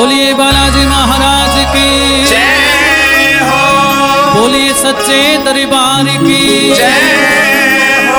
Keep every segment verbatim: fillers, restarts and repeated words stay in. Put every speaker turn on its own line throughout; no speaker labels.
बोलिए बालाजी महाराज की
जय हो।
बोलिए सच्चे दरबार की
जय हो।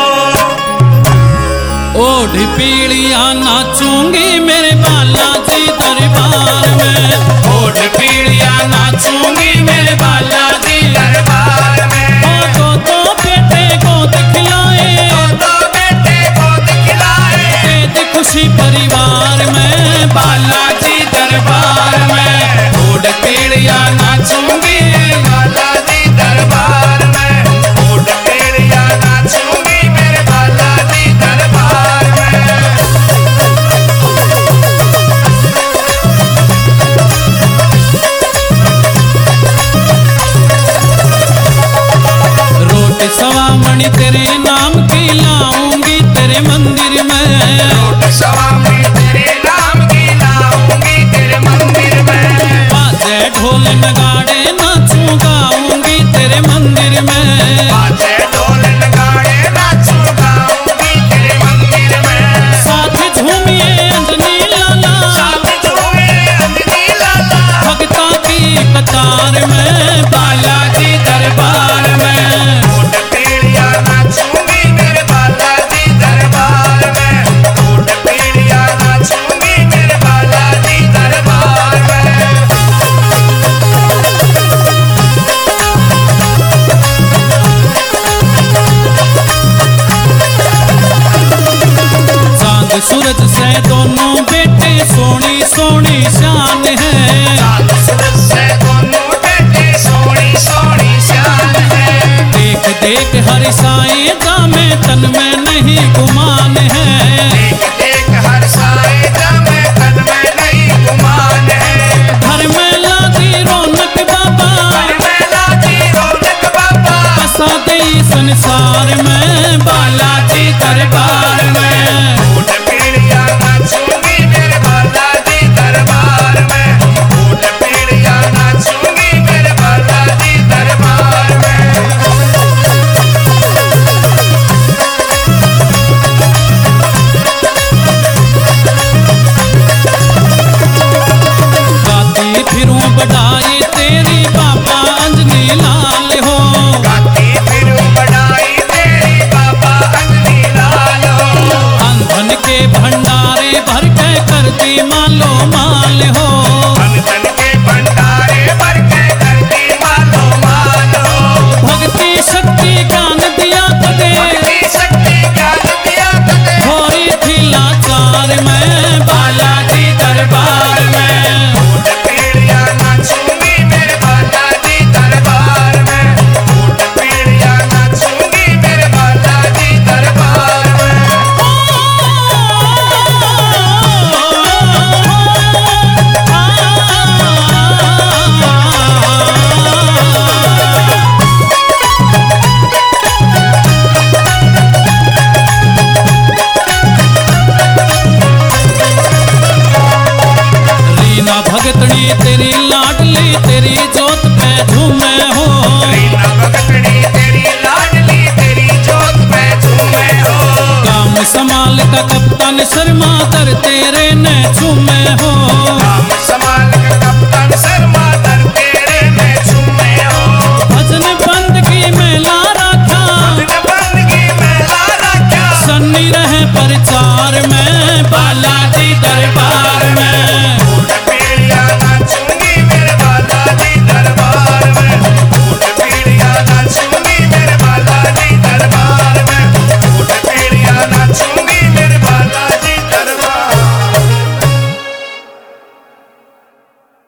ओढ़ पीड़िया नाचूंगी मेरे बालाजी दरबार में।
ओढ़ पीड़िया नाचूंगी मेरे बालाजी दरबार में।
ओ दो दो बेटे गोद खिलाए,
दो दो बेटे गोद खिलाए,
दे दी खुशी परिवार में
बालाजी दरबार में। ओढ़ पीड़िया नाचूंगी बालाजी दरबार में। ओढ़ पीड़िया नाचूंगी मेरे बालाजी दरबार में।
रोटी सवा मणि तेरे नाम की लाऊंगी तेरे मंदिर में।
रोटी सवा मणि तेरे नाम की लाऊंगी तेरे मंदिर में।
बाजे ढोल नगाड़े नाचू गाऊंगी तेरे मंदिर में।
बाजे ढोल नगाड़े नाचू गाऊंगी तेरे मंदिर में।
साथ झूमिए अंजनी लाला,
साथ झूमे अंजनी लाला,
भगता की कतार में
बालाजी दरबार में। ओढ़ पीड़िया नाचूंगी मेरे बालाजी दरबार में। ओढ़ पीड़िया नाचूंगी मेरे बालाजी दरबार में।
चांद सूरज से दोनों बेटे सोनी सोनी शान है।
चांद सूरज से दोनों बेटे सोनी सोनी शान है।
देख देख हर साए में तन में नहीं गुमान है।
देख देख हर साए में तन में नहीं गुमान है।
घर में लागी रौनक बाबा,
घर में लागी रौनक बाबा,
बसा दे संसार में बालाजी दरबार में।
ओढ़ पीड़िया नाचूंगी मेरे बालाजी दरबार में। ओढ़ पीड़िया नाचूंगी मेरे बालाजी दरबार में।
गाती फिरूं बढ़ाई तेरी बाबा अंजनी लाल हो।
गाती फिरूं बढ़ाई तेरी बाबा अंजनी लाल हो।
अंधन के भंडारे भर के कर दी मालो माल हो।
धन धन के भंडारे भर के करती मालो माल हो।
भक्ति शक्ति ज्ञान दिया तुझे,
भक्ति शक्ति ज्ञान दिया तुझे,
होरी थी लाचार में बालाजी दरबार में।
ओढ़ पीड़िया नाचूंगी मेरे बालाजी दरबार में। ओढ़ पीड़िया नाचूंगी मेरे बालाजी दरबार में।
रीना भगतनी तेरी लाडली तेरी